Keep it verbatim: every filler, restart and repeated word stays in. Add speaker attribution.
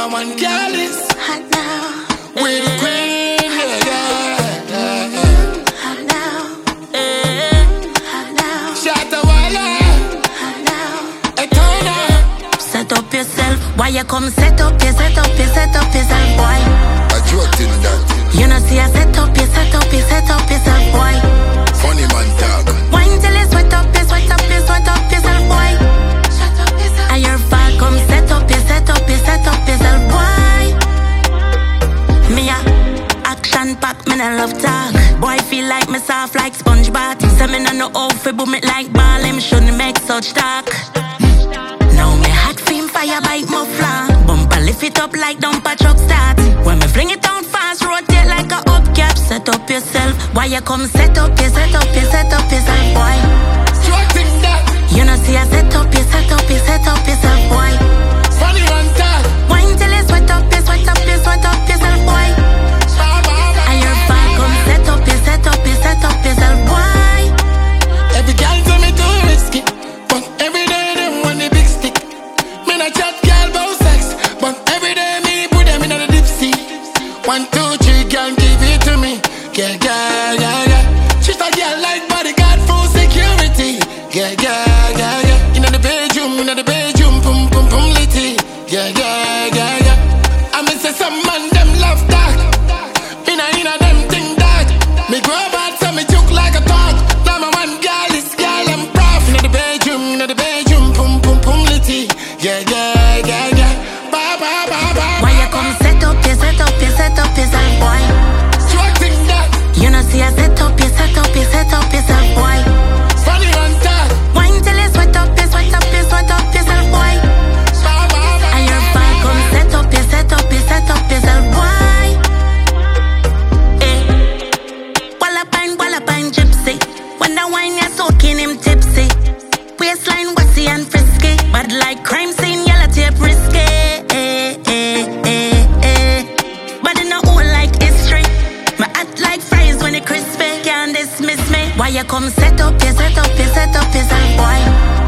Speaker 1: Number one girl is hot now. We're the queen, yeah, yeah, yeah, yeah. Hot now, eh. Hot now. Shut the wire. Hot now. Hey, turn up.
Speaker 2: Set up yourself. Why you come set up, you set up, you set up yourself, boy.
Speaker 1: I joke in that.
Speaker 2: You know see I set up, you set up, you set up yourself, boy.
Speaker 1: Funny man talk.
Speaker 2: Wine till you sweat up, you sweat up, you sweat up yourself, boy. Shut up yourself. And your fall come set up, you set up, you set up yourself, boy. Me a action pack, me no love talk. Boy feel like me soft like sponge bath. Say me no know how fi boom it like ball. Him shouldn't make such talk. Now me hot film fire bite muffler. Bumper lift it up like dumper truck start. When me fling it down fast, rotate like a hubcap. Set up yourself. Why you come set up, you set up, you set up yourself, boy.
Speaker 1: Joking that.
Speaker 2: You know see I set up, you set up, you set up yourself, boy.
Speaker 1: Funny man talk.
Speaker 2: Wine till you sweat up, you sweat up, you sweat up yourself, boy. And your fall come set up, you set up, you set up yourself, boy.
Speaker 1: Every girl tell me too risky, but every day them want the big stick. Me not chat girl about sex, but every day me put them in the deep sea. One, two, three, girl give it to me. Yeah, yeah, yeah, yeah. She's a girl like bodyguard full security. Yeah, yeah, yeah, yeah. In the bedroom, in the bedroom, pum pum pum litty. Yeah, yeah, yeah, yeah. I miss some man them love that. Inna inna them thing that. Me grow bad so me joke like a dog. Now my one girl is girl I'm proud. In the bedroom, in the bedroom, pum pum pum litty. Yeah, yeah, yeah, yeah. Ba ba ba ba.
Speaker 2: Why you come set up, you set up, you set up yourself, boy.
Speaker 1: Structing that.
Speaker 2: You know see I set up, you set up, you set up yourself, boy.
Speaker 1: Funny on that.
Speaker 2: Wine till you sweat up, you sweat up, you sweat up yourself, boy.
Speaker 1: Ba ba ba.
Speaker 2: And your fall come set up, you set up, you set up yourself, boy. Eh. Walla pine, walla pine gypsy. When the wine you're soaking him tipsy. Waistline wassy and frisky. Bad like crime scene, yellow tape risky. Eh, eh, eh, eh. But in a hole like history. My act like fries when it crispy. Can't dismiss me. Why you come set up, you set up, you set up yourself, boy.